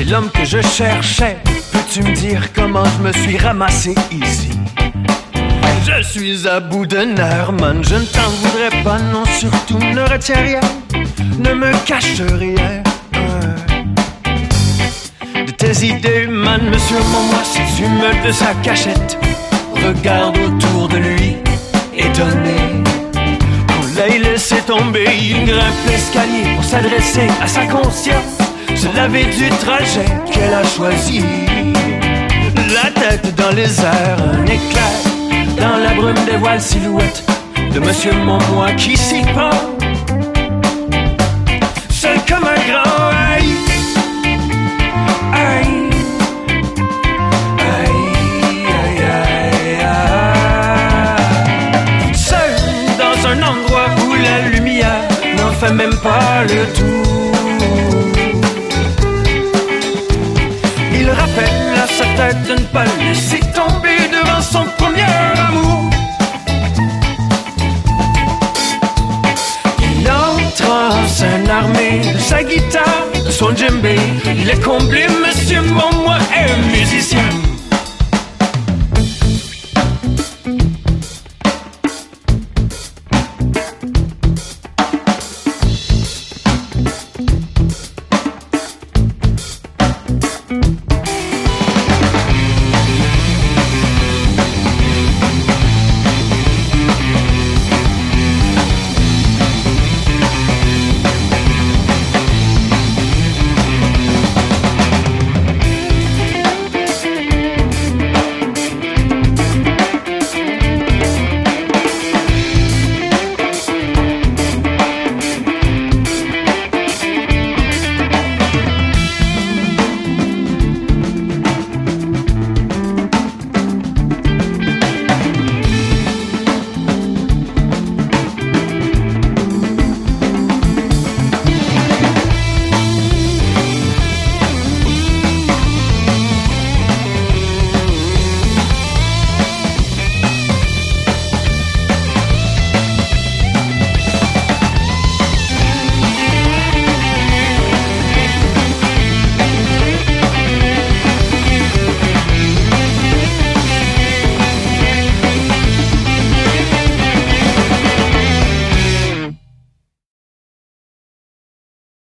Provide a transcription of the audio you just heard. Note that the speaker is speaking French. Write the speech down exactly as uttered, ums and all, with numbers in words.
l'homme que je cherchais. Peux-tu me dire comment je me suis ramassé ici? Je suis à bout de nerfs, man, je ne t'en voudrais pas, non, surtout ne retiens rien, ne me cache rien. De tes idées, man, monsieur, moi, si tu me de sa cachette, regarde autour de lui, étonné. On l'a laissé tomber, il grimpe l'escalier pour s'adresser à sa conscience, se laver du trajet qu'elle a choisi. La tête dans les airs, un éclair dans la brume des voiles, silhouette de monsieur mon moi qui s'y prend, seul comme un grand aïe, aïe, aïe, aïe, aïe, aïe. Seul dans un endroit où la lumière n'en fait même pas le tour. Il rappelle à sa tête de ne pas le laisser tomber devant son premier amour. Il entre en scène armé de sa guitare, de son djembé. Il est comblé, monsieur mon moi est musicien.